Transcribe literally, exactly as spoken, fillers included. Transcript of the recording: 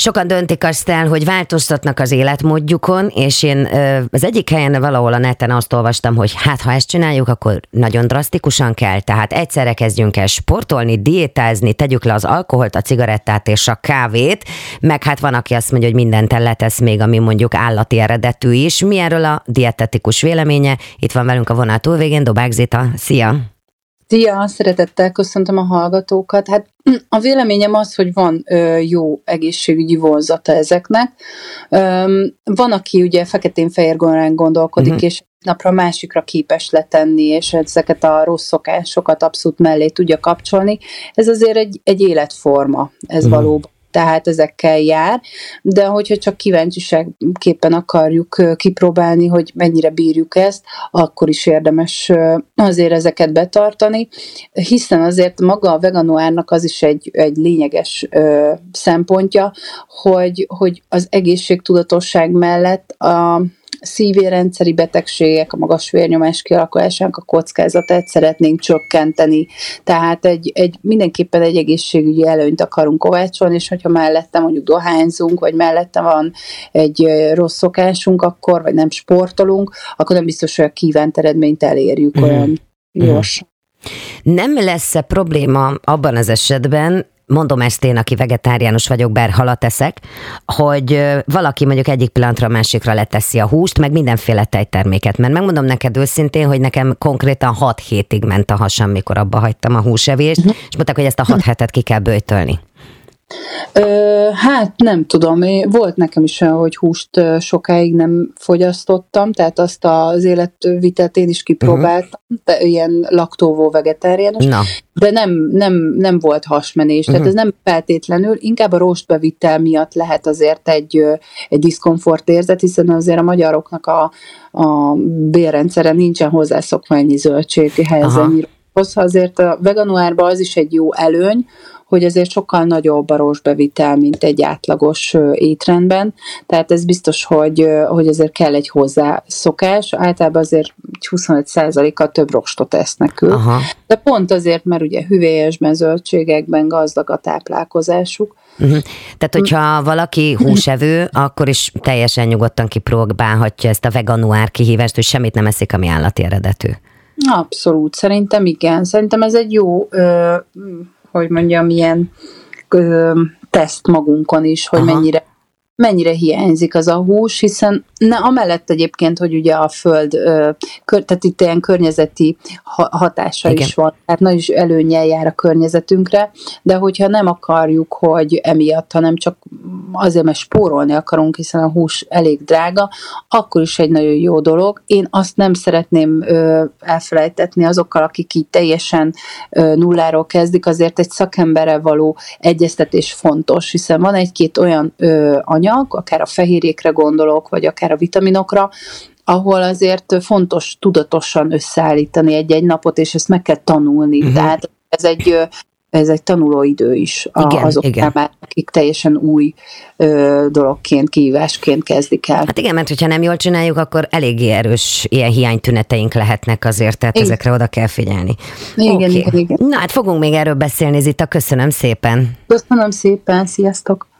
Sokan döntik azt el, hogy változtatnak az életmódjukon, és én az egyik helyen valahol a neten azt olvastam, hogy hát ha ezt csináljuk, akkor nagyon drasztikusan kell, tehát egyszerre kezdjünk el sportolni, diétázni, tegyük le az alkoholt, a cigarettát és a kávét, meg hát van, aki azt mondja, hogy mindent letesz még, ami mondjuk állati eredetű is. Mi erről a dietetikus véleménye? Itt van velünk a vonal túlvégén Dobák Zita. Szia! Szia, szeretettel köszöntöm a hallgatókat. Hát a véleményem az, hogy van ö, jó egészségügyi vonzata ezeknek. Ö, van, aki ugye feketén-fehérgorán gondolkodik, uh-huh. és napra másikra képes letenni, és ezeket a rossz szokásokat abszolút mellé tudja kapcsolni. Ez azért egy, egy életforma, ez uh-huh. valóban. Tehát ezekkel jár, de hogyha csak kíváncsiságképpen akarjuk kipróbálni, hogy mennyire bírjuk ezt, akkor is érdemes azért ezeket betartani, hiszen azért maga a veganoárnak az is egy, egy lényeges ö, szempontja, hogy, hogy az egészségtudatosság mellett a szívérendszeri betegségek, a magas vérnyomás kialakulásának a kockázatát szeretnénk csökkenteni. Tehát egy, egy, mindenképpen egy egészségügyi előnyt akarunk kovácsolni, és hogyha mellette mondjuk dohányzunk, vagy mellette van egy rossz szokásunk, akkor, vagy nem sportolunk, akkor nem biztos, hogy a kívánt eredményt elérjük mm. olyan gyorsan. Nem lesz-e probléma abban az esetben, mondom ezt én, aki vegetáriánus vagyok, bár halat eszek, hogy valaki mondjuk egyik pillanatra a másikra leteszi a húst, meg mindenféle tejterméket, mert megmondom neked őszintén, hogy nekem konkrétan hat hétig ment a hasam, mikor abba hagytam a húsevést, uh-huh. és mondták, hogy ezt a hat hetet ki kell böjtölni. Ö, hát nem tudom, volt nekem is olyan, hogy húst sokáig nem fogyasztottam, tehát azt az életvitelt én is kipróbáltam, uh-huh. ilyen laktóvó vegetáriánus, no. de nem, nem, nem volt hasmenés, uh-huh. tehát ez nem feltétlenül, inkább a rostbevitel miatt lehet azért egy, egy diszkomfort érzet, hiszen azért a magyaroknak a, a bélrendszere nincsen hozzászokva ennyi zöldséghez, ennyi rosthoz, azért a veganoárban az is egy jó előny, hogy azért sokkal nagyobb a rostbevitel, mint egy átlagos étrendben, tehát ez biztos, hogy, hogy azért kell egy hozzászokás, általában azért huszonöt százalékkal több rostot esznek ők, Aha. de pont azért, mert ugye hüvelyesben, zöldségekben gazdag a táplálkozásuk. Uh-huh. Tehát, hogyha valaki húsevő, akkor is teljesen nyugodtan kipróbálhatja ezt a veganoár kihívást, hogy semmit nem eszik, ami állati eredetű. Abszolút, szerintem igen. Szerintem ez egy jó... Ö, hogy mondjam, ilyen ö, teszt magunkon is, hogy mennyire, mennyire hiányzik az a hús, hiszen ne, amellett egyébként, hogy ugye a föld, ö, kör, tehát itt ilyen környezeti hatása Igen. is van, tehát nagy is előnnyel jár a környezetünkre, de hogyha nem akarjuk, hogy emiatt, hanem csak azért, mert spórolni akarunk, hiszen a hús elég drága, akkor is egy nagyon jó dolog. Én azt nem szeretném ö, elfelejtetni azokkal, akik így teljesen ö, nulláról kezdik, azért egy szakemberrel való egyeztetés fontos, hiszen van egy-két olyan ö, anyag, akár a fehérjékre gondolok, vagy akár a vitaminokra, ahol azért fontos tudatosan összeállítani egy-egy napot, és ezt meg kell tanulni. Uh-huh. Tehát ez egy... ez egy tanulóidő is igen, azok igen. számára, akik teljesen új ö, dologként, kihívásként kezdik el. Hát igen, mert hogyha nem jól csináljuk, akkor eléggé erős ilyen hiánytüneteink lehetnek azért, tehát igen. ezekre oda kell figyelni. Igen, okay. igen, igen. Na hát fogunk még erről beszélni, Zita, köszönöm szépen. Köszönöm szépen, sziasztok!